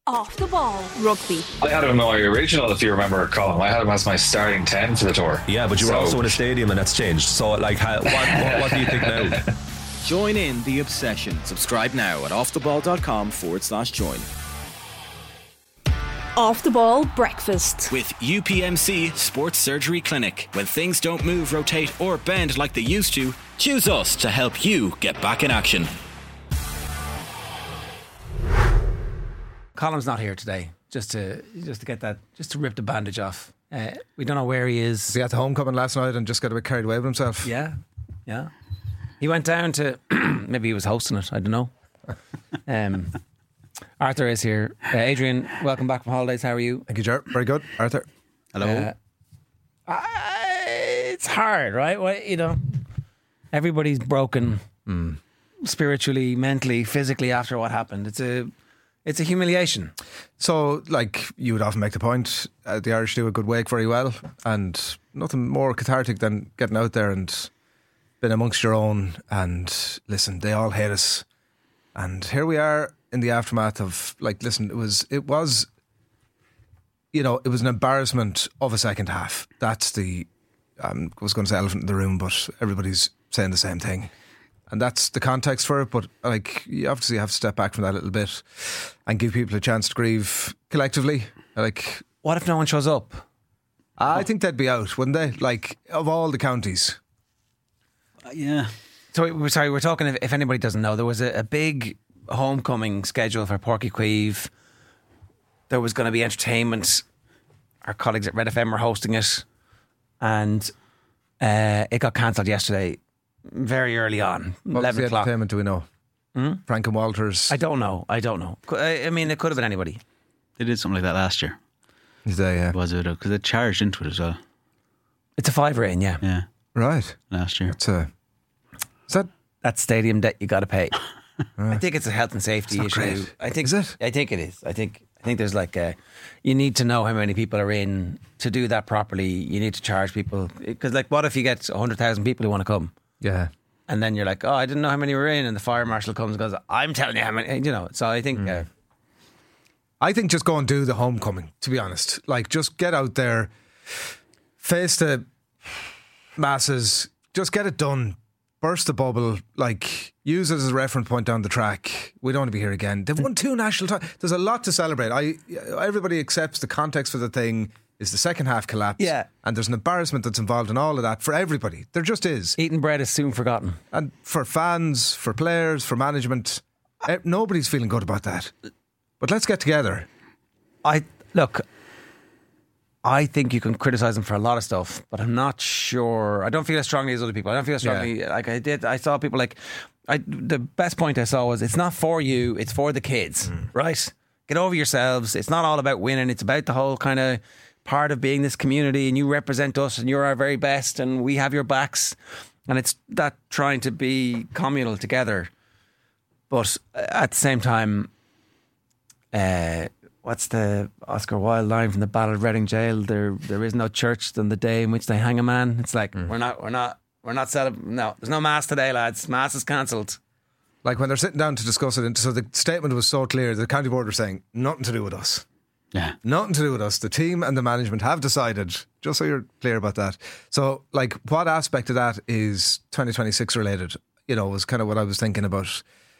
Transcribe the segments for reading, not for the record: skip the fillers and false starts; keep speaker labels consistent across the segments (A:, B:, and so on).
A: Off the Ball Rugby.
B: I had him in my original, if you remember, Colin. I had him as my starting 10 for the tour.
C: Yeah, but you were also in a stadium and that's changed. So, like, what do you think now?
D: Join in the obsession. Subscribe now at offtheball.com/join.
A: Off the Ball Breakfast.
D: With UPMC Sports Surgery Clinic. When things don't move, rotate or bend like they used to, choose us to help you get back in action.
E: Colin's not here today, just to get that, just to rip the bandage off. We don't know where he is.
F: He had the homecoming last night and just got a bit carried away with himself.
E: Yeah. He went down to maybe he was hosting it. I don't know. Arthur is here. Adrian, welcome back from holidays. How are you?
F: Thank you, Ger. Very good, Arthur.
E: Hello. It's hard, right? Well, everybody's broken spiritually, mentally, physically after what happened. It's a humiliation.
F: So, like, you would often make the point, the Irish do a good wake very well, and nothing more cathartic than getting out there and being amongst your own. And listen, they all hate us, and here we are in the aftermath of, like, listen, it was it was an embarrassment of a second half. That's the I was going to say elephant in the room, but everybody's saying the same thing. And that's the context for it, but like, you obviously have to step back from that a little bit and give people a chance to grieve collectively. Like,
E: what if no one shows up?
F: I think they'd be out, wouldn't they? Like, of all the counties.
E: Yeah. So we're talking, if anybody doesn't know, there was a big homecoming schedule for Páirc Uí Chaoimh. There was going to be entertainment. Our colleagues at Red FM were hosting it, and it got cancelled yesterday. Very early on,
F: what
E: 11
F: was the
E: o'clock.
F: entertainment, do we know? Frank and Walters?
E: I don't know. I mean, it could have been anybody.
G: They did something like that last year.
F: Did they, yeah.
G: Was it? Because they charged into it as well.
E: It's a $5 in, yeah.
G: Yeah.
F: Right.
G: Last year.
E: That's stadium debt you got to pay. I think it's a health and safety issue.
F: Great.
E: I think,
F: is it?
E: I think it is. I think there's like you need to know how many people are in to do that properly. You need to charge people, because, like, what if you get 100,000 people who want to come?
F: Yeah.
E: And then you're like, oh, I didn't know how many were in, and the fire marshal comes and goes, I'm telling you how many, So I think
F: I think just go and do the homecoming, to be honest. Like, just get out there, face the masses, just get it done, burst the bubble, like, use it as a reference point down the track. We don't want to be here again. They've won 2 national titles. There's a lot to celebrate. Everybody accepts the context for the thing is the second half collapse.
E: Yeah.
F: And there's an embarrassment that's involved in all of that for everybody. There just is.
E: Eating bread is soon forgotten.
F: And for fans, for players, for management, nobody's feeling good about that. But let's get together.
E: I think you can criticise them for a lot of stuff, but I'm not sure. I don't feel as strongly as other people. I don't feel as strongly like I did. I saw people the best point I saw was, it's not for you, it's for the kids, right? Get over yourselves. It's not all about winning. It's about the whole kind of part of being this community, and you represent us and you're our very best and we have your backs, and it's that trying to be communal together. But at the same time, what's the Oscar Wilde line from the Ballad of Reading Jail? There is no church than the day in which they hang a man. It's like, we're not celebrating. No, there's no mass today, lads. Mass is cancelled.
F: Like, when they're sitting down to discuss it, so the statement was so clear, the county board were saying, nothing to do with us.
G: Yeah.
F: Nothing to do with us. The team and the management have decided, just so you're clear about that. So, like, what aspect of that is 2026 related? Was kind of what I was thinking about.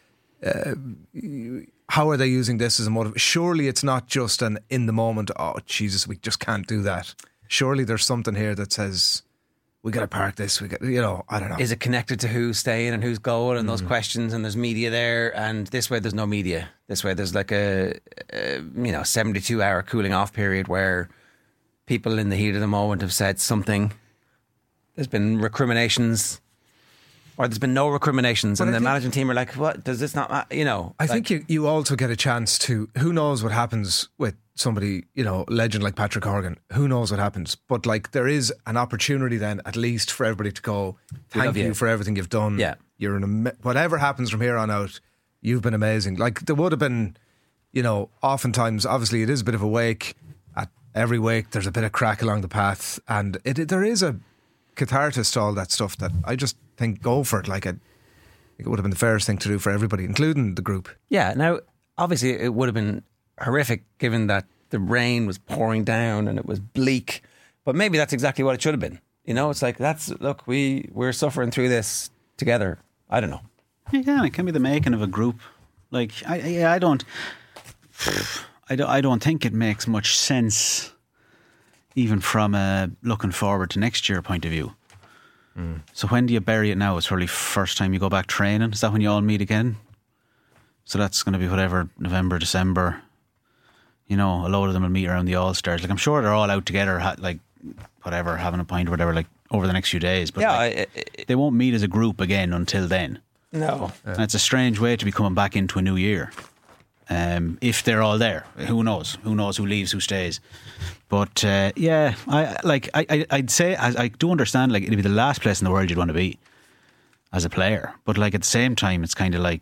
F: How are they using this as a motive? Surely it's not just an in the moment, oh, Jesus, we just can't do that. Surely there's something here that says, we got to park this. We got, I don't know.
E: Is it connected to who's staying and who's going and those questions? And there's media there, and this way there's no media. This way there's like a 72-hour cooling off period where people in the heat of the moment have said something. There's been recriminations, or there's been no recriminations, and the management team are like, what, does this not matter?
F: I think you also get a chance to, who knows what happens with somebody, legend like Patrick Horgan, who knows what happens, but like, there is an opportunity then at least for everybody to go, thank you for everything you've done.
E: Yeah.
F: You're whatever happens from here on out, you've been amazing. Like, there would have been, oftentimes, obviously it is a bit of a wake. At every wake there's a bit of crack along the path, and there is a catharsis to all that stuff that I just think, go for it. Like, I think it would have been the fairest thing to do for everybody, including the group.
E: Yeah. Now, obviously, it would have been horrific given that the rain was pouring down and it was bleak. But maybe that's exactly what it should have been. You know, it's like, look, we're suffering through this together. I don't know.
G: Yeah, it can be the making of a group. Like, I don't think it makes much sense, even from a looking forward to next year point of view. So when do you bury it now? It's probably first time you go back training. Is that when you all meet again? So that's going to be whatever, November, December. You know, a load of them will meet around the All-Stars. Like, I'm sure they're all out together, like, whatever, having a pint or whatever, like, over the next few days. But yeah, they won't meet as a group again until then. No. And it's a strange way to be coming back into a new year. If they're all there. Who knows? Who knows who leaves, who stays? But, yeah, I'd say, I do understand, like, it'd be the last place in the world you'd want to be as a player. But, like, at the same time, it's kind of like,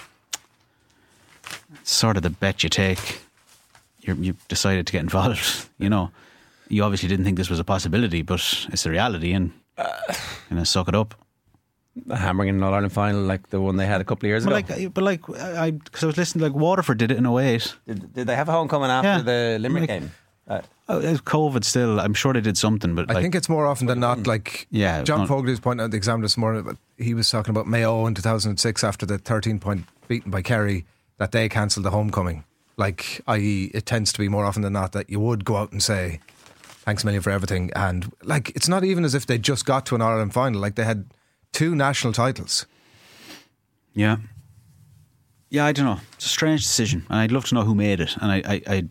G: it's sort of the bet you take. You've decided to get involved, you know. You obviously didn't think this was a possibility, but it's the reality, and suck it up.
E: Hammering in an All-Ireland final like the one they had a couple of years ago.
G: Because I was listening, like, Waterford did it in 2008.
E: Did they have a homecoming after the Limerick game?
G: It was COVID still. I'm sure they did something, but
F: I think it's more often than not, like, John Fogarty was pointing out the exam this morning, but he was talking about Mayo in 2006 after the 13-point beaten by Kerry, that they cancelled the homecoming. Like, i.e., it tends to be more often than not that you would go out and say, thanks a million for everything. And, like, it's not even as if they just got to an All-Ireland final. Like, they had 2 national titles.
G: Yeah. Yeah, I don't know. It's a strange decision. And I'd love to know who made it. And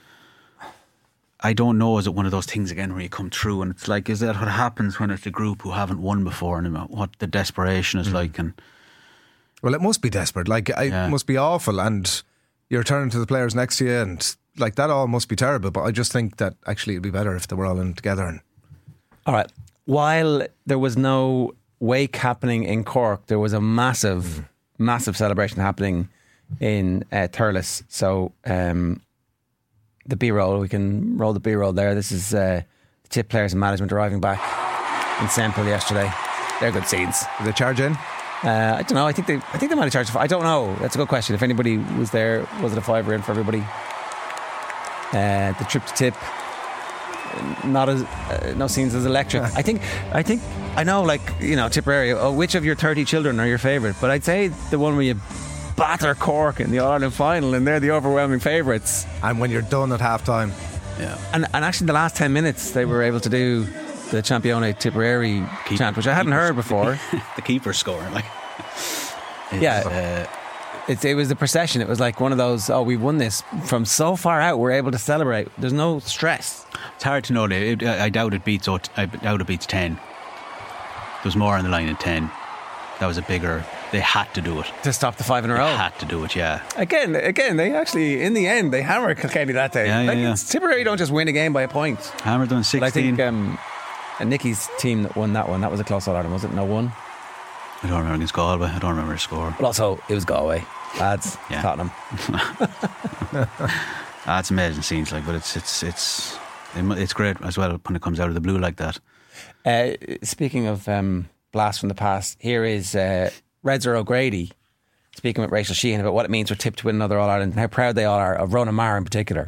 G: I don't know, is it one of those things again where you come through and it's like, is that what happens when it's a group who haven't won before, and what the desperation is like? And
F: well, it must be desperate. Like, it must be awful. And you're turning to the players next to you, and like, that all must be terrible. But I just think that actually it'd be better if they were all in together.
E: All right. While there was no wake happening in Cork, there was a massive celebration happening in Thurles. So the B-roll, we can roll the B-roll there. This is the Tip players and management arriving back in Semple yesterday. They're good scenes.
F: Did they charge in?
E: I don't know. I think they might have charged. I don't know. That's a good question. If anybody was there, was it a $5 in for everybody? The trip to Tip, not as no scenes as electric. I think I know, like, you know, Tipperary. Oh, which of your 30 children are your favourite? But I'd say the one where you batter Cork in the All-Ireland final, and they're the overwhelming favourites.
F: And when you're done at half time,
E: and actually the last 10 minutes they were able to do the Champione Tipperary chant, which I hadn't heard before.
G: The keeper scoring, like,
E: it was the procession. It was like one of those, we won this from so far out, we're able to celebrate. There's no stress.
G: It's hard to know. I doubt it beats 10. There's more on the line at 10. That was a bigger. They had to do it
E: to stop the 5 in a row.
G: They had to do it. Yeah.
E: Again, they actually, in the end, they hammered Kilkenny that day. Tipperary don't just win a game by a point.
G: Hammered them 16.
E: But I think Nicky's team that won that one, that was a close All-Ireland, was it? No one.
G: I don't remember against Galway. I don't remember the score.
E: But also, it was Galway, lads. Tottenham.
G: That's amazing scenes, like, but it's great as well when it comes out of the blue like that.
E: Speaking of blast from the past, here is Redzer O'Grady speaking with Rachel Sheehan about what it means for Tip to win another All-Ireland and how proud they all are of Ronan Maher in particular.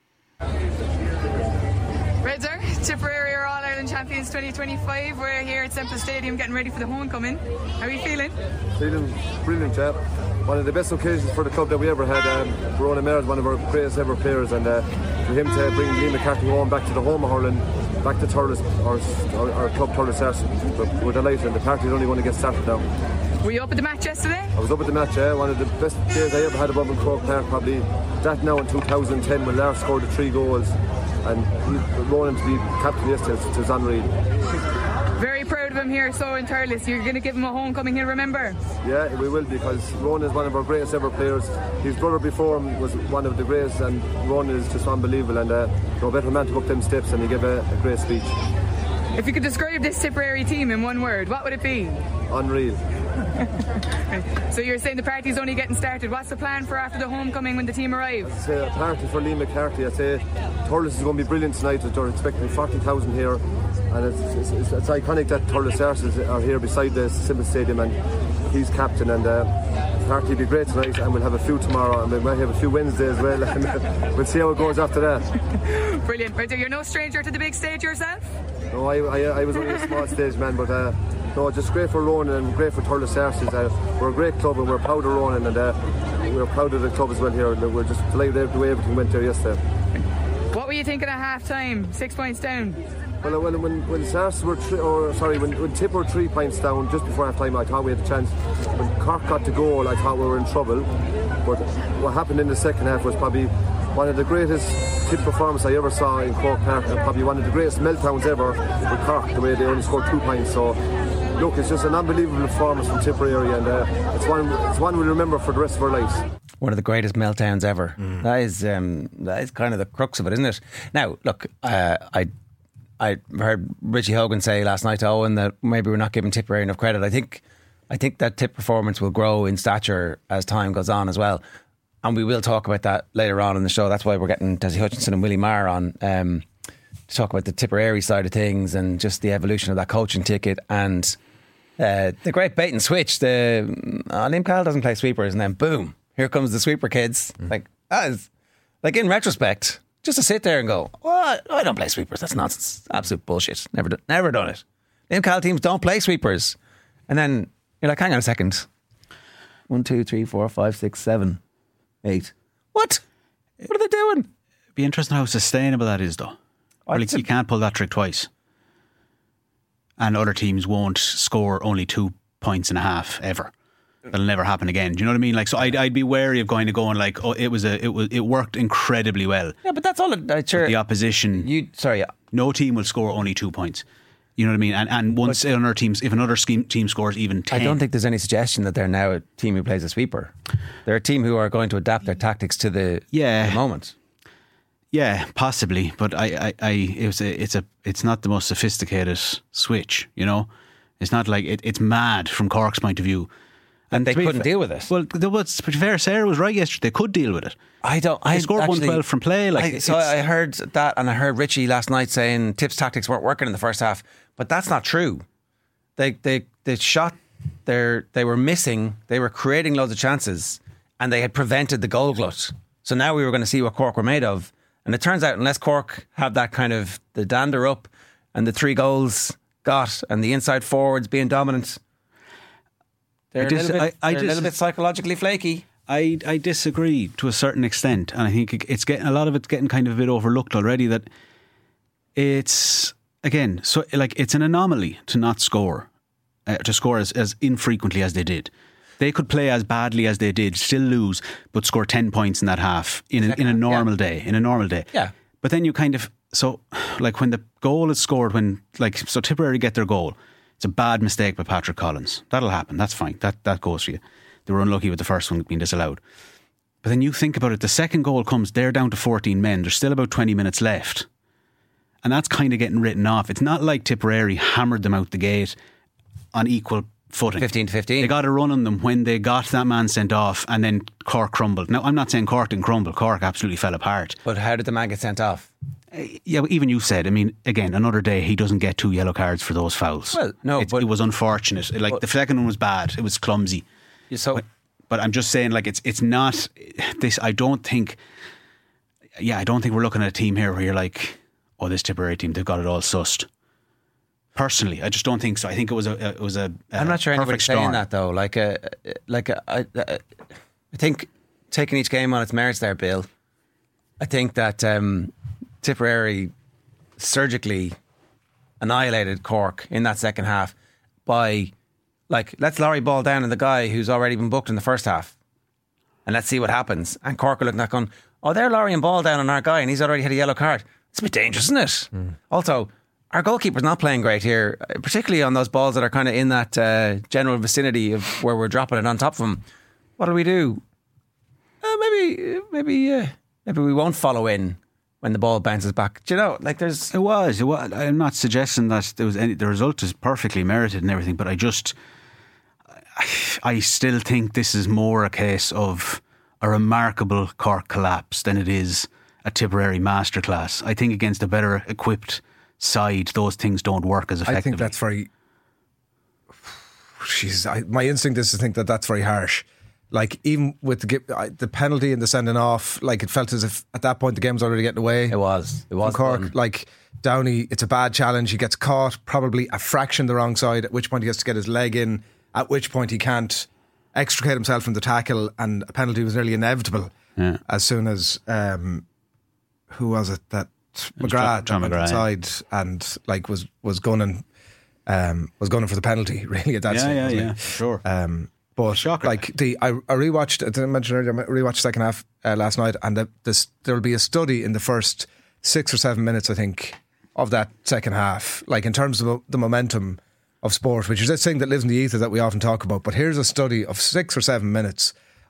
H: Redzer, Tipperary are All-Ireland champions 2025. We're here at Semple Stadium getting ready for the homecoming. How are you feeling?
I: Feeling brilliant, chap. One of the best occasions for the club that we ever had. Ronan Maher is one of our greatest ever players, and for him to bring Liam McCarthy home back to the home of hurling, back to Thurles, our club Thurles Arts, we're delighted, and the party's only going to get started now.
H: Were you up at the match yesterday?
I: I was up at the match, one of the best days I ever had above in Cork Park, probably. That now in 2010 when Lars scored the 3 goals, and Ronan to be captain yesterday, it was unreal.
H: Very proud of him here, so in Thurles. You're going to give him a homecoming, he'll remember.
I: Yeah, we will, because Ronan is one of our greatest ever players. His brother before him was one of the greatest, and Ronan is just unbelievable, and no better man to go up them steps, and he gave a great speech.
H: If you could describe this Tipperary team in one word, what would it be?
I: Unreal.
H: So you're saying the party's only getting started. What's the plan for after the homecoming when the team arrives?
I: It's a party for Liam McCarthy. I'd say Thurles is going to be brilliant tonight. They're expecting 40,000 here, and it's iconic that Thurles Arts are here beside the Semple Stadium, and he's captain, and Party will be great tonight, and we'll have a few tomorrow, and we might have a few Wednesday as well, and we'll see how it goes after that.
H: Brilliant. Right, you're no stranger to the big stage yourself?
I: No, I was only a small stage man, but no, just great for Ronan and great for Thurles Arses. We're a great club, and we're proud of Ronan, and we're proud of the club as well here. We're just delighted the way everything went there yesterday.
H: What were you thinking at half time? 6 points down?
I: Well, when Sarce were when Tip were 3 points down just before half time, I thought we had a chance. When Cork got the goal, I thought we were in trouble. But what happened in the second half was probably one of the greatest Tip performances I ever saw in Cork Park, and probably one of the greatest meltdowns ever with Cork, the way they only scored 2 points. So look, it's just an unbelievable performance from Tipperary, and it's one we'll remember for the rest of our lives.
E: One of the greatest meltdowns ever. That is kind of the crux of it, isn't it? Now, look, I heard Richie Hogan say last night to Owen that maybe we're not giving Tipperary enough credit. I think that Tip performance will grow in stature as time goes on as well, and we will talk about that later on in the show. That's why we're getting Desi Hutchinson and Willie Maher on to talk about the Tipperary side of things and just the evolution of that coaching ticket and the great bait and switch. Liam Cahill doesn't play sweepers, and then boom, here comes the sweeper kids. Like that is, like, in retrospect, just to sit there and go, well, I don't play sweepers. That's nonsense. Absolute bullshit. Never done it. Liam Cahill teams don't play sweepers. And then you're like, hang on a second. 1, 2, 3, 4, 5, 6, 7, 8. What? What are they doing?
G: It'd be interesting how sustainable that is, though. You can't pull that trick twice. And other teams won't score only 2.5 points ever. That'll never happen again. Do you know what I mean? Like, so I'd be wary of going like, oh, it worked incredibly well.
E: Yeah, but that's all. Sure.
G: The opposition. No team will score only 2 points. You know what I mean? And once another team, if another team scores even 10,
E: I don't think there's any suggestion that they're now a team who plays a sweeper. They're a team who are going to adapt their tactics to the moment.
G: Yeah, possibly, but it's not the most sophisticated switch. You know, it's not like it's mad from Cork's point of view.
E: And they couldn't deal with it.
G: Well, to be fair, Sarah was right yesterday. They could deal with it. They scored 112 from play.
E: I heard that, and I heard Richie last night saying Tip's tactics weren't working in the first half, but that's not true. They shot. They were missing. They were creating loads of chances, and they had prevented the goal glut. So now we were going to see what Cork were made of. And it turns out, unless Cork have that kind of the dander up and the 3 goals got and the inside forwards being dominant, they're a little bit psychologically flaky.
G: I disagree to a certain extent, and I think a lot of it's getting kind of a bit overlooked already. That it's it's an anomaly to not score, to score as infrequently as they did. They could play as badly as they did, still lose, but score 10 points in that half in a normal day. In a normal day,
E: yeah.
G: But then you kind of when the goal is scored, so Tipperary get their goal. It's a bad mistake by Patrick Collins. That'll happen. That's fine. That goes for you. They were unlucky with the first one being disallowed. But then you think about it, the second goal comes, they're down to 14 men. There's still about 20 minutes left. And that's kind of getting written off. It's not like Tipperary hammered them out the gate on equal footing.
E: 15-15.
G: They got a run on them when they got that man sent off, and then Cork crumbled. Now, I'm not saying Cork didn't crumble. Cork absolutely fell apart.
E: But how did the man get sent off?
G: Yeah, even you said, I mean, again, another day he doesn't get 2 yellow cards for those fouls.
E: Well, no,
G: it was unfortunate. The second one was bad. It was clumsy. But I'm just saying, it's not this. I don't think we're looking at a team here where you're like, oh, this Tipperary team, they've got it all sussed. Personally, I just don't think so. I think it was a
E: I'm not sure anybody's saying that though. I think taking each game on its merits there, Bill. I think that Tipperary surgically annihilated Cork in that second half by let's lorry ball down on the guy who's already been booked in the first half and let's see what happens. And Cork are looking at going, oh, they're lorrying ball down on our guy and he's already had a yellow card. It's a bit dangerous, isn't it? Also, our goalkeeper's not playing great here, particularly on those balls that are kind of in that general vicinity of where we're dropping it on top of him. What do we do? Maybe we won't follow in when the ball bounces back. Do you know,
G: It was. I'm not suggesting that the result is perfectly merited and everything, but I still think this is more a case of a remarkable Cork collapse than it is a Tipperary masterclass. I think against a better equipped side, those things don't work as effectively.
F: I think that's very... my instinct is to think that that's very harsh. Like, even with the penalty and the sending off, like, it felt as if at that point the game was already getting away.
E: It was
F: Cork.
E: done.
F: Like, Downey, it's a bad challenge. He gets caught, probably a fraction the wrong side, at which point he has to get his leg in, at which point he can't extricate himself from the tackle, and a penalty was nearly inevitable as soon as who was it that McGrath
G: John
F: went
G: McGrath,
F: inside and like was gunning for the penalty really at that stage.
G: Yeah, sure.
F: But
G: Shocker.
F: like I rewatched, I didn't mention earlier, I rewatched the second half last night, and there'll be a study in the first 6 or 7 minutes, I think, of that second half, like in terms of the momentum of sport, which is this thing that lives in the ether that we often talk about. But here's a study of 6 or 7 minutes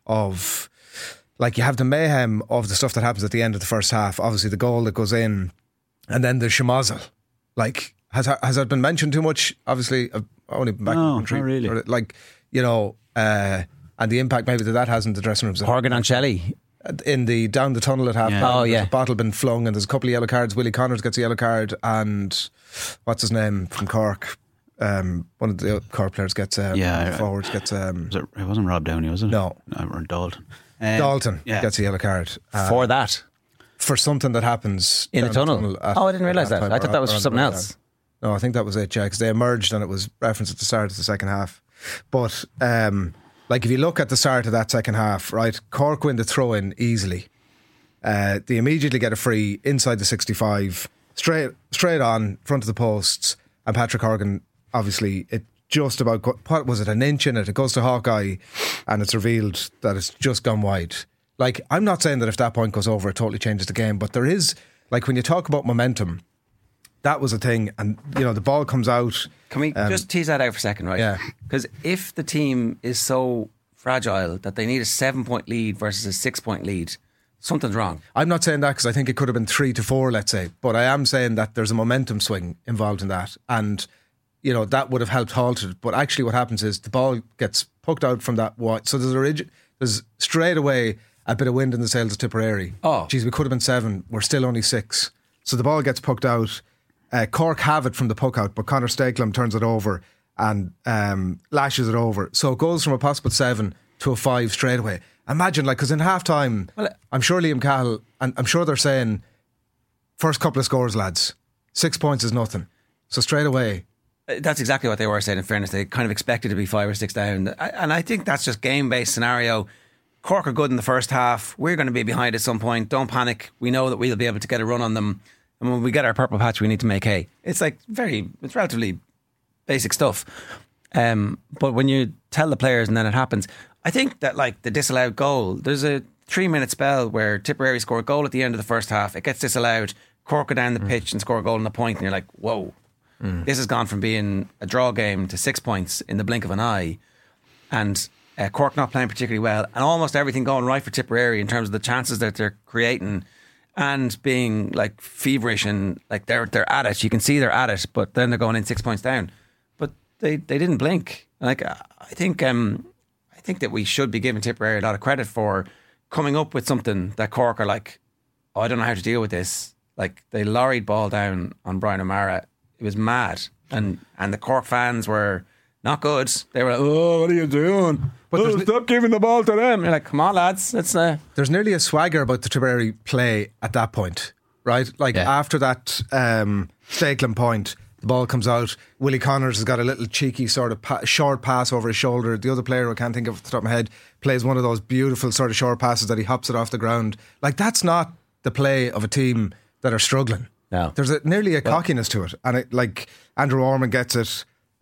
F: of, like, you have the mayhem of the stuff that happens at the end of the first half, obviously the goal that goes in, and then the schmozzle. Like, has that been mentioned too much? Obviously, I've only been back in the country.
G: Not really.
F: Like, you know, and the impact maybe that has in the dressing rooms.
E: Horgan and Shelley
F: in the down the tunnel at half time, there's a bottle been flung, and there's a couple of yellow cards. Willie Connors gets a yellow card, and what's his name from Cork, one of the Cork players gets forwards gets
G: it wasn't Rob Downey, was it?
F: No,
G: or Dalton.
F: Dalton gets a yellow card
E: for that,
F: for something that happens
E: in the tunnel. I didn't realise that. I thought that was for something else.
F: No, I think that was it, because they emerged and it was referenced at the start of the second half. But like, if you look at the start of that second half, right, Cork win the throw-in easily. They immediately get a free inside the 65, straight on, front of the posts, and Patrick Horgan, obviously, it just about, what was it, an inch in it? It goes to Hawkeye, and it's revealed that it's just gone wide. Like, I'm not saying that if that point goes over, it totally changes the game, but there is, like, when you talk about momentum, that was a thing, and, you know, the ball comes out.
E: Can we just tease that out for a second, right?
F: Yeah.
E: Because if the team is so fragile that they need a 7-point lead versus a 6-point lead, something's wrong.
F: I'm not saying that, because I think it could have been 3-4, let's say, but I am saying that there's a momentum swing involved in that, and, you know, that would have helped halt it. But actually what happens is the ball gets poked out from that wide, so there's straight away a bit of wind in the sails of Tipperary.
E: Oh,
F: geez, we could have been 7, we're still only 6. So the ball gets poked out. Cork have it from the puck out, but Conor Stakelum turns it over and lashes it over. So it goes from a possible 7 to a 5 straight away. Imagine, like, because in half time, I'm sure Liam Cahill, and I'm sure they're saying, first couple of scores, lads, 6 points is nothing. So straight away.
E: That's exactly what they were saying, in fairness. They kind of expected to be 5 or 6 down. And I think that's just game-based scenario. Cork are good in the first half. We're going to be behind at some point. Don't panic. We know that we'll be able to get a run on them. And when we get our purple patch, we need to make hay. It's like it's relatively basic stuff. But when you tell the players and then it happens, I think that, like, the disallowed goal, there's a 3-minute spell where Tipperary score a goal at the end of the first half. It gets disallowed. Cork go down the pitch and score a goal on the point, and you're like, whoa. This has gone from being a draw game to 6 points in the blink of an eye. And Cork not playing particularly well, and almost everything going right for Tipperary in terms of the chances that they're creating, and being, like, feverish, and, like, they're at it. You can see they're at it, but then they're going in 6 points down. But they didn't blink. Like, I think that we should be giving Tipperary a lot of credit for coming up with something that Cork are like, oh, I don't know how to deal with this. Like, they lorried ball down on Brian O'Mara. It was mad, and the Cork fans were not good. They were like, oh, what are you doing? But stop giving the ball to them. You're like, come on, lads.
F: There's nearly a swagger about the Tipperary play at that point, right? Like, after that Stakelum point, the ball comes out. Willie Connors has got a little cheeky sort of short pass over his shoulder. The other player, I can't think of off the top of my head, plays one of those beautiful sort of short passes that he hops it off the ground. Like, that's not the play of a team that are struggling.
E: No.
F: There's nearly a cockiness to it. And it, like, Andrew Orman gets it,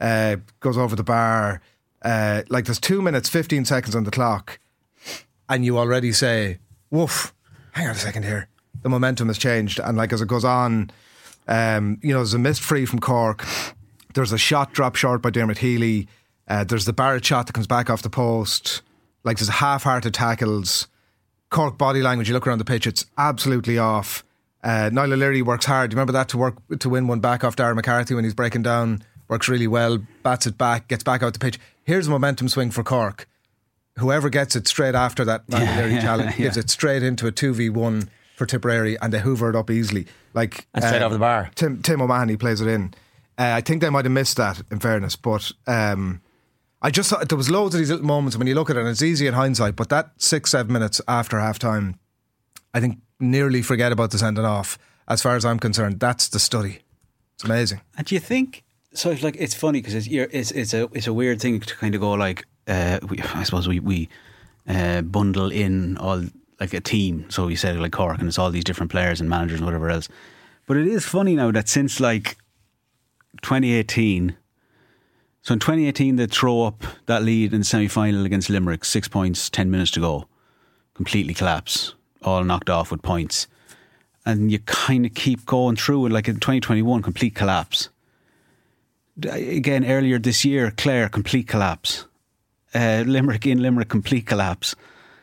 F: goes over the bar. Like, there's 2 minutes, 15 seconds on the clock, and you already say, woof, hang on a second here. The momentum has changed. And, like, as it goes on, you know, there's a missed free from Cork. There's a shot dropped short by Dermot Healy. There's the Barrett shot that comes back off the post. Like, there's half-hearted tackles. Cork body language, you look around the pitch, it's absolutely off. Niall O'Leary works hard. Do you remember that, to win one back off Darren McCarthy when he's breaking down? Works really well, bats it back, gets back out the pitch. Here's a momentum swing for Cork. Whoever gets it straight after that Niall O'Leary challenge gives it straight into a 2v1 for Tipperary, and they hoover it up easily. Like,
E: and straight over the bar.
F: Tim O'Mahony plays it in. I think they might have missed that, in fairness, but I I just thought there was loads of these little moments when you look at it, and it's easy in hindsight, but that 6-7 minutes after half time, I think nearly forget about the sending off. As far as I'm concerned, that's the study. It's amazing.
G: And do you think so? It's funny because it's a weird thing to kind of go like I suppose we bundle in all like a team. So we said like Cork, and it's all these different players and managers and whatever else. But it is funny now that since like 2018. So in 2018 they throw up that lead in the semi-final against Limerick, 6 points, 10 minutes to go, completely collapse, all knocked off with points. And you kind of keep going through it, like in 2021, complete collapse. Again, earlier this year, Clare, complete collapse. Limerick, complete collapse.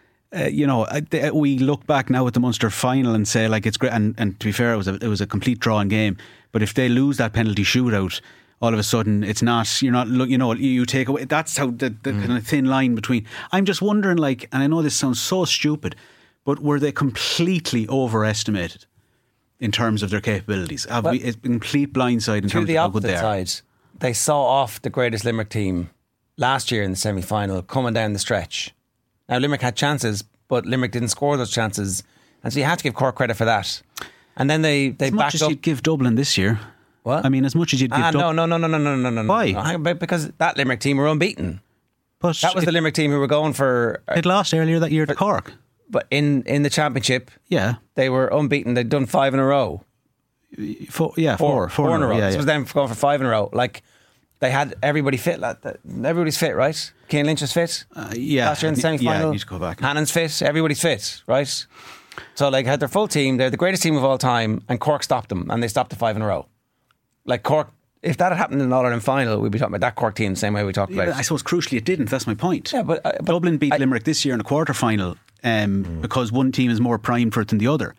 G: We look back now at the Munster final and say like it's great. And to be fair, it was a complete drawing game. But if they lose that penalty shootout, all of a sudden it's not. You're not. You take away. That's how the kind of thin line between. I'm just wondering, like, and I know this sounds so stupid, but were they completely overestimated in terms of their capabilities? It's been complete blindside in terms of how good they are.
E: Side, they saw off the greatest Limerick team last year in the semi-final coming down the stretch. Now Limerick had chances, but Limerick didn't score those chances, and so you have to give Cork credit for that. And then they
G: as
E: backed
G: much as
E: up.
G: You'd give Dublin this year.
E: What?
G: I mean, as much as you'd give Dublin.
E: No.
G: Why?
E: No, because that Limerick team were unbeaten.
G: But
E: that was the Limerick team who were going for.
G: They'd lost earlier that year to Cork.
E: But in the championship,
G: yeah,
E: they were unbeaten. They'd done 5 in a row.
G: Four in a row.
E: Yeah, this
G: yeah.
E: was them going for 5 in a row. Like, they had everybody fit. Everybody's fit, right? Cian Lynch is fit.
G: Yeah.
E: Last year in the semi-final.
G: Yeah, you need to go back.
E: Hannon's fit. Everybody's fit, right? So, like, had their full team. They're the greatest team of all time, and Cork stopped them, and they stopped the 5 in a row. Like, Cork, if that had happened in an All-Ireland final, we'd be talking about that Cork team the same way we talked about.
G: I suppose crucially it didn't. That's my point.
E: Yeah, but
G: Dublin beat Limerick this year in a quarter-final because one team is more primed for it than the other.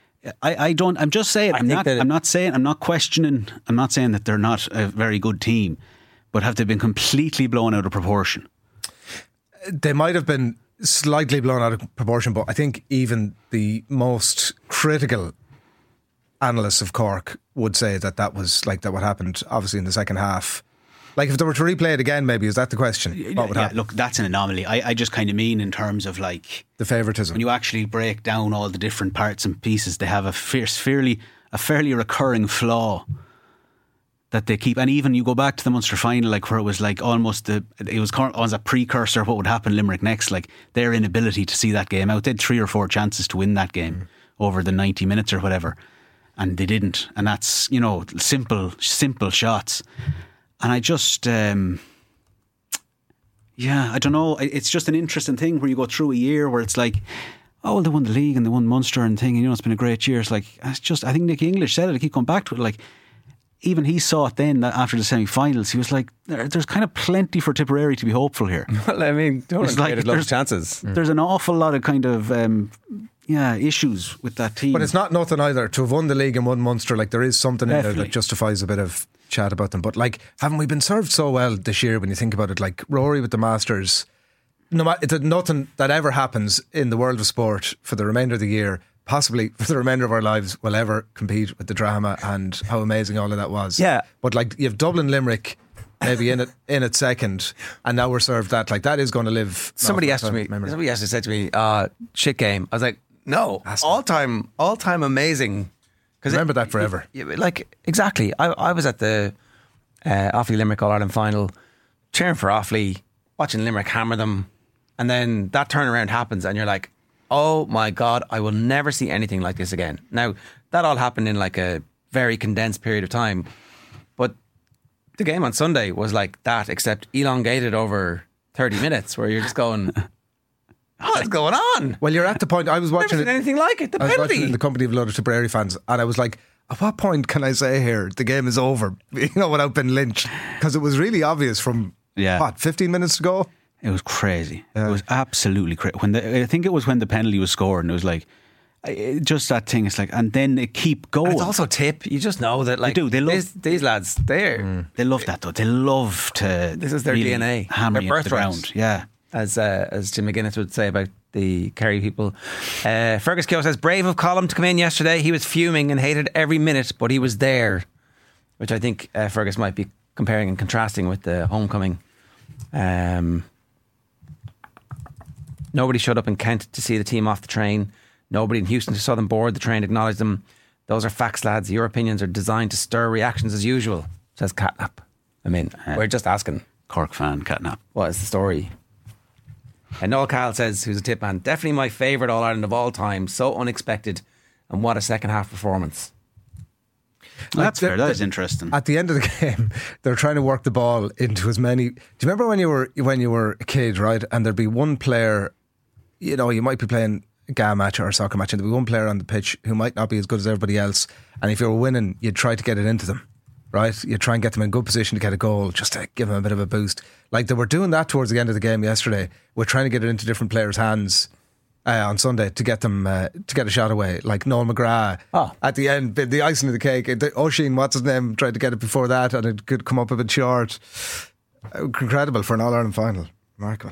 G: I'm just saying. I'm not questioning. I'm not saying that they're not a very good team, but have they been completely blown out of proportion?
F: They might have been slightly blown out of proportion, but I think even the most critical analysts of Cork would say that was like that what happened obviously in the second half. Like if they were to replay it again, maybe, is that the question? What would happen?
G: Look, that's an anomaly. I just kind of mean in terms of like
F: the favouritism.
G: When you actually break down all the different parts and pieces, they have a fairly recurring flaw that they keep. And even you go back to the Munster final, like where it was like almost it was a precursor of what would happen Limerick next. Like their inability to see that game out. They had 3 or 4 chances to win that game over the 90 minutes or whatever, and they didn't. And that's, simple shots. And I just, I don't know. It's just an interesting thing where you go through a year where it's like, oh, well, they won the league and they won Munster and thing, and it's been a great year. It's like, I think Nicky English said it. I keep going back to it. Like, even he saw it then that after the semi-finals. He was like, there's kind of plenty for Tipperary to be hopeful here.
E: Well, I mean, Dublin created lots of chances.
G: There's an awful lot of kind of issues with that team.
F: But it's not nothing either to have won the league and won Munster. Like there is something in there that justifies a bit of chat about them. But like, haven't we been served so well this year when you think about it? Like Rory with the Masters, nothing that ever happens in the world of sport for the remainder of the year, possibly for the remainder of our lives, will ever compete with the drama and how amazing all of that was.
E: Yeah.
F: But like, you have Dublin Limerick maybe in it second, and now we're served that. Like that is going to live.
E: Somebody actually said to me, shit game. I was like, no, all time amazing.
F: Remember that forever.
E: Like, exactly. I was at the Offaly Limerick All-Ireland final, cheering for Offaly, watching Limerick hammer them, and then that turnaround happens and you're like, oh my God, I will never see anything like this again. Now, that all happened in like a very condensed period of time, but the game on Sunday was like that, except elongated over 30 minutes, where you're just going, what's going on?
F: Well, you're at the point. I was watching
E: never seen anything like it. The penalty.
F: I was watching it in the company of a lot of Tipperary fans, and I was like, at what point can I say here the game is over? Without being lynched, because it was really obvious from 15 minutes to go.
G: It was crazy. Yeah. It was absolutely crazy. I think it was when the penalty was scored, and it was like, just that thing. It's like, and then they keep going.
E: And it's also tip. You just know that, like,
G: they love
E: these lads. They
G: love that though. They love to.
E: This is their
G: really
E: DNA.
G: Hammer
E: their
G: the ground. Yeah.
E: As Jim McGuinness would say about the Kerry people. Fergus Keogh says, brave of Colm to come in yesterday. He was fuming and hated every minute, but he was there. Which I think Fergus might be comparing and contrasting with the homecoming Nobody showed up in Kent to see the team off the train. Nobody in Houston who saw them board the train acknowledged them. Those are facts, lads. Your opinions are designed to stir reactions as usual, says Catnap. I mean, we're just asking.
G: Cork fan, Catnap.
E: What is the story? And Noel Kyle says, who's a tip man, definitely my favourite All-Ireland of all time. So unexpected. And what a second half performance.
G: Well, that's fair. That is interesting.
F: At the end of the game, they're trying to work the ball into as many. Do you remember when you were a kid, right? And there'd be one player, you know, you might be playing a GAA match or a soccer match, and there'd be one player on the pitch who might not be as good as everybody else. And if you were winning, you'd try to get it into them, right? You'd try and get them in good position to get a goal, just to give them a bit of a boost. Like they were doing that towards the end of the game yesterday. We're trying to get it into different players' hands. On Sunday to get them to get a shot away, like Noel McGrath at the end, the icing of the cake. Oisin, what's his name, tried to get it before that, and it could come up a bit short. Incredible for an All-Ireland final. Remarkable.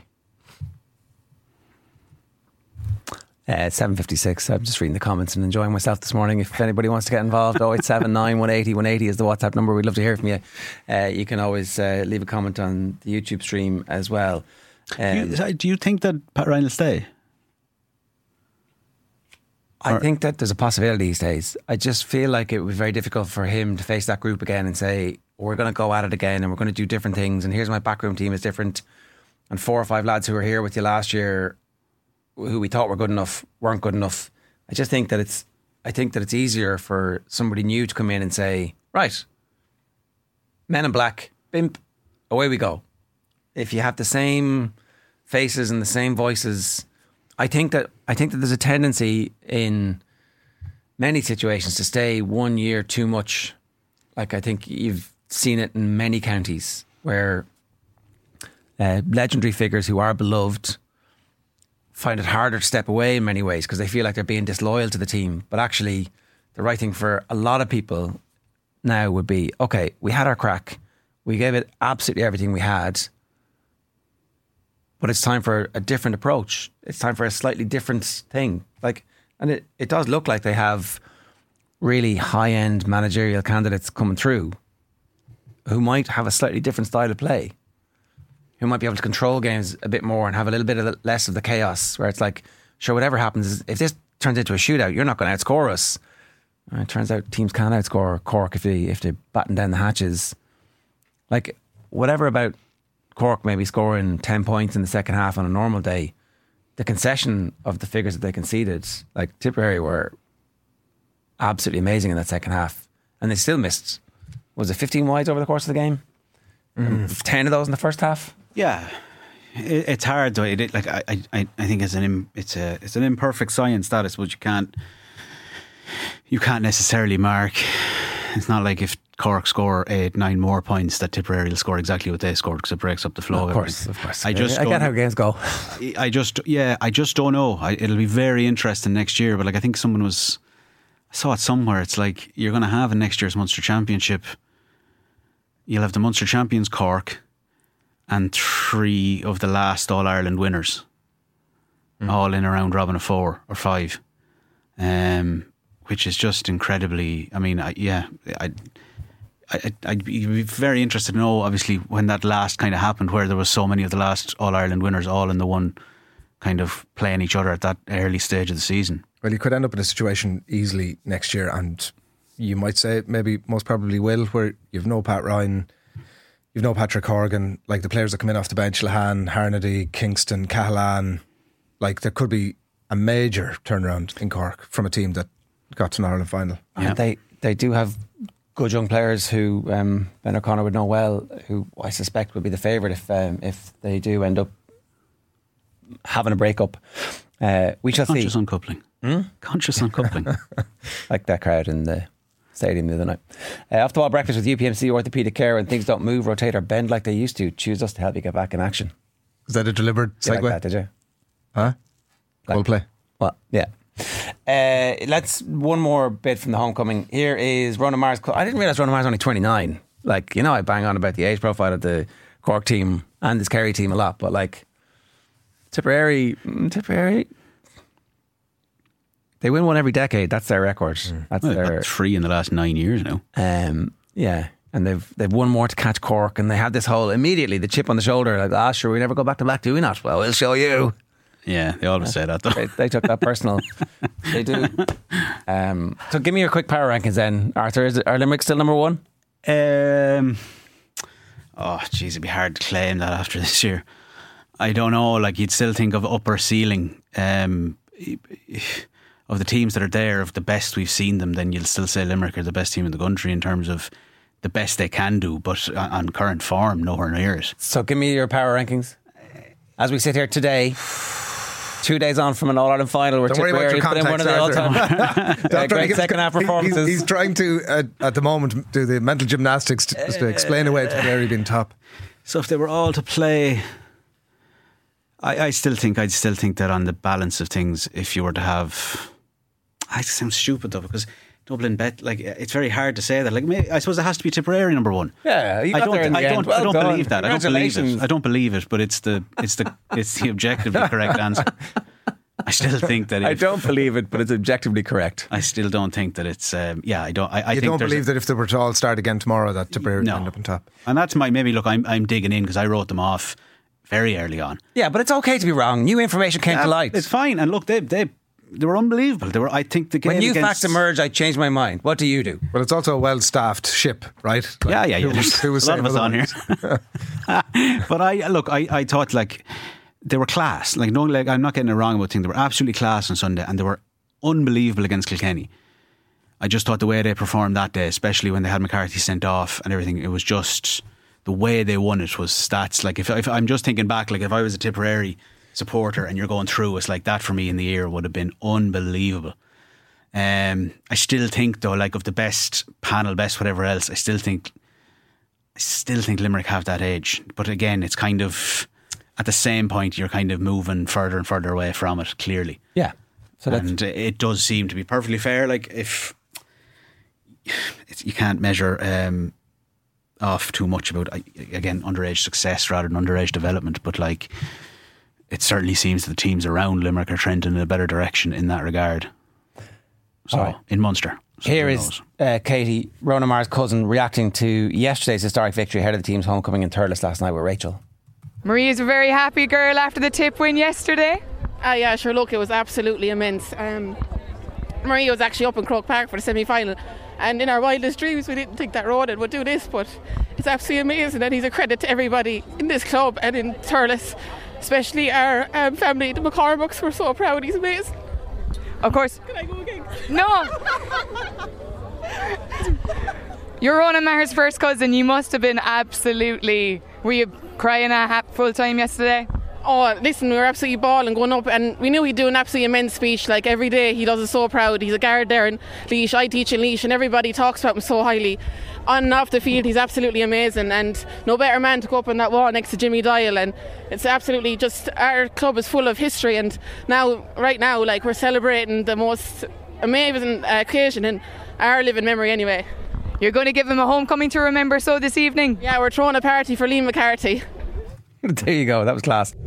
E: 7:56. I'm just reading the comments and enjoying myself this morning. If anybody wants to get involved, 0879 180 180 is the WhatsApp number. We'd love to hear from you. You can always leave a comment on the YouTube stream as well.
G: Do you think that Pat Ryan will stay?
E: I think that there's a possibility these days. I just feel like it would be very difficult for him to face that group again and say, we're going to go at it again and we're going to do different things, and here's my backroom team is different, and 4 or 5 lads who were here with you last year who we thought were good enough weren't good enough. I think that it's easier for somebody new to come in and say, right, Men in Black, bimp, away we go. If you have the same faces and the same voices, I think that there's a tendency in many situations to stay 1 year too much. Like I think you've seen it in many counties where legendary figures who are beloved find it harder to step away in many ways because they feel like they're being disloyal to the team. But actually, the right thing for a lot of people now would be, okay, we had our crack. We gave it absolutely everything we had. But it's time for a different approach. It's time for a slightly different thing. And it does look like they have really high-end managerial candidates coming through who might have a slightly different style of play, who might be able to control games a bit more and have a little bit of less of the chaos where it's like, sure, whatever happens, if this turns into a shootout, you're not going to outscore us. And it turns out teams can outscore Cork if they batten down the hatches. Like, whatever about Cork maybe scoring 10 points in the second half on a normal day, the concession of the figures that they conceded, like Tipperary were absolutely amazing in that second half, and they still missed, was it 15 wides over the course of the game? 10 of those in the first half.
G: Yeah, it's hard though. I think it's an imperfect science, that is, but you can't necessarily mark. It's not like if Cork score 8-9 more points that Tipperary will score exactly what they scored because it breaks up the flow.
E: Of course. I
G: get
E: how games go.
G: I just don't know. It'll be very interesting next year. But I think I saw it somewhere. It's like you're going to have in next year's Munster Championship. You'll have the Munster champions Cork and 3 of the last All Ireland winners, all in a round robin of 4 or 5. Which is just incredibly. I mean, I'd be very interested to know, obviously, when that last kind of happened, where there was so many of the last All-Ireland winners all in the one kind of playing each other at that early stage of the season.
F: Well, you could end up in a situation easily next year, and you might say, maybe most probably will, where you've no Pat Ryan, you've no Patrick Horgan, like the players that come in off the bench, Lahan, Harnedy, Kingston, Cahalane, like there could be a major turnaround in Cork from a team that got to an Ireland final.
E: Yeah. And they do have good young players who Ben O'Connor would know well, who I suspect would be the favourite if they do end up having a breakup. We shall
G: Conscious
E: see.
G: Uncoupling. Conscious uncoupling.
E: Like that crowd in the stadium the other night. Off the wall breakfast with UPMC Orthopaedic Care. When things don't move, rotate or bend like they used to, choose us to help you get back in action.
F: Is that a deliberate segue?
E: Like that, did you?
F: Huh? Well play.
E: Well, yeah. Let's one more bit from the homecoming. Here is Ronan Mars. I didn't realise Ronan Mars is only 29. Like, you know, I bang on about the age profile of the Cork team and this Kerry team a lot, but like Tipperary, they win one every decade. That's their record. That's
G: their 3 in the last 9 years now.
E: Yeah, and they've one more to catch Cork, and they have this whole immediately the chip on the shoulder, like, sure, we never go back to back, do we not? Well, we'll show you.
G: Yeah, they always say that though.
E: They took that personal. They do. So give me your quick power rankings then, Arthur. Are Limerick still number one?
G: Oh, geez, it'd be hard to claim that after this year. I don't know. Like, you'd still think of upper ceiling of the teams that are there, of the best we've seen them. Then you'll still say Limerick are the best team in the country in terms of the best they can do, but on current form, nowhere near it.
E: So give me your power rankings as we sit here today. 2 days on from an All-Ireland final, we're put in one of the all-time great second half performances.
F: He's trying to, at the moment, do the mental gymnastics to explain away Tipperary being top.
G: So if they were all to play, I'd still think that on the balance of things, if you were to have, I sound stupid though, because Dublin bet, like, it's very hard to say that. Like, I suppose it has to be Tipperary number one.
E: Yeah, you got there in the end.
G: I don't believe that. I don't believe it. But it's the objectively correct answer. I still think that.
E: I don't believe it, but it's objectively correct.
G: I still don't think that it's. I don't.
F: You don't believe that if they were to all start again tomorrow, that Tipperary would end up on top.
G: And that's maybe. Look, I'm digging in because I wrote them off very early on.
E: Yeah, but it's okay to be wrong. New information came to light.
G: It's fine. And look, they were unbelievable. I think the game
E: when new facts emerge, I changed my mind. What do you do?
F: Well, it's also a well-staffed ship, right?
G: Like, yeah.
F: Who was
G: a lot of us on here. But I thought, like, they were class. Like, no, like, I'm not getting it wrong about things. They were absolutely class on Sunday, and they were unbelievable against Kilkenny. I just thought the way they performed that day, especially when they had McCarthy sent off and everything, it was just the way they won it was stats. Like, if I'm just thinking back, like, if I was a Tipperary supporter and you're going through, it's like that for me in the year would have been unbelievable. I still think though, like, of the best panel, best whatever else, I still think Limerick have that edge. But again, it's kind of at the same point you're kind of moving further and further away from it, clearly.
E: Yeah. So
G: and it does seem to be perfectly fair. Like, if you can't measure off too much about, again, underage success rather than underage development, but like, it certainly seems that the teams around Limerick are trending in a better direction in that regard. So, in Munster. So
E: here is Katie, Rona Marr's cousin, reacting to yesterday's historic victory ahead of the team's homecoming in Thurles last night with Rachel.
H: Maria's a very happy girl after the tip win yesterday.
J: Yeah, sure, look, it was absolutely immense. Maria was actually up in Croke Park for the semi-final, and in our wildest dreams we didn't think that Ronan would do this, but it's absolutely amazing, and he's a credit to everybody in this club and in Thurles, especially our family, the McCormicks. We're so proud. He's amazing.
H: Of course.
J: Can I go again?
H: No. You're Ronan Maher's first cousin. You must have been absolutely... Were you crying at full time yesterday?
J: Oh, listen, we were absolutely bawling going up, and we knew he'd do an absolutely immense speech. Like, every day he does it so proud. He's a guard there in Laois. I teach in Laois, and everybody talks about him so highly. On and off the field, he's absolutely amazing, and no better man to go up on that wall next to Jimmy Doyle. And it's absolutely just, our club is full of history, and right now, like, we're celebrating the most amazing occasion in our living memory anyway.
H: You're going to give him a homecoming to remember so this evening?
J: Yeah, we're throwing a party for Liam McCarthy.
E: There you go, that was class.